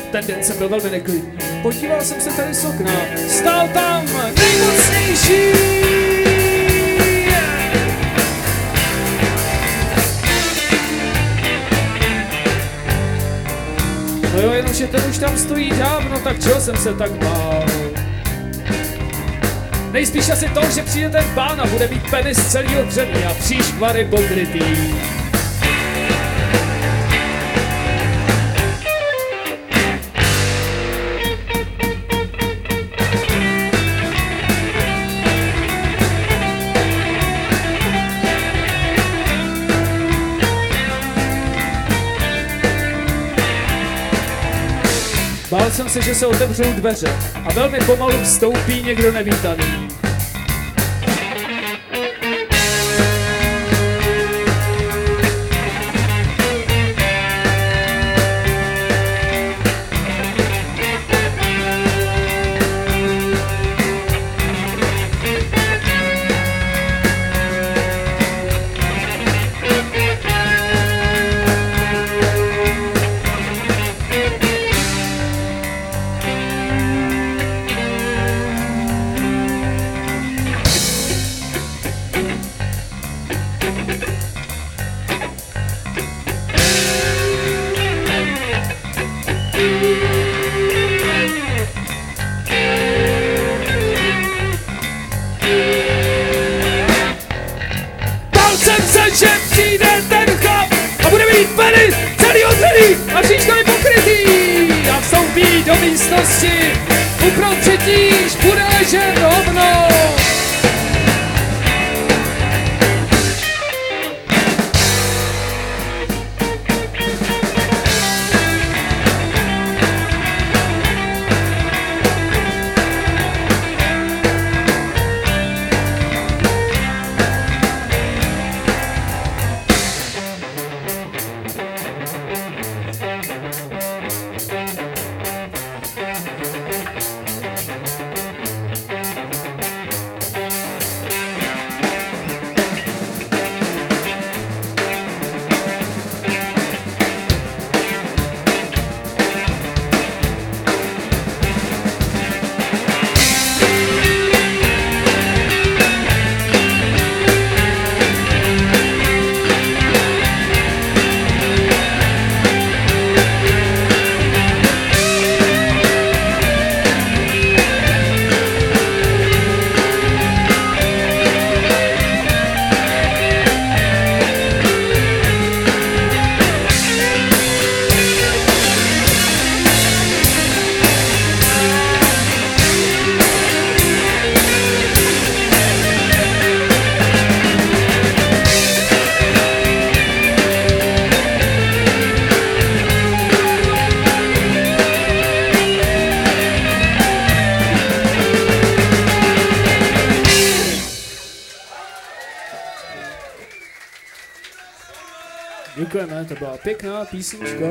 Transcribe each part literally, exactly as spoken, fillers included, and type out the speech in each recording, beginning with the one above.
ten den jsem byl velmi neklidný. Podíval jsem se tady z okna, stál tam nejmocnější. No jo, jenomže ten už tam stojí dávno, tak čeho jsem se tak bál? Nejspíš asi to, že přijde ten pán a bude mít penis celý odřený a příškvary pokrytý. Bál jsem se, že se otevřou dveře a velmi pomalu vstoupí někdo nevítaný. Že přijde ten chlap a bude mít penis celý otřený a příškami pokrytý a vstoupí do místnosti, uprostřed níž bude ležet hovno. Děkujeme, to byla pěkná písnička.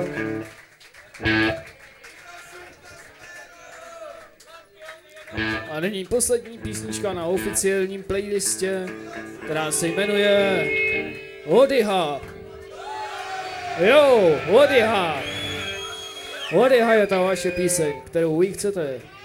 A nyní poslední písnička na oficiálním playlistě, která se jmenuje Odyha. Jo, Odyha. Odyha je ta vaše píseň, kterou vy chcete.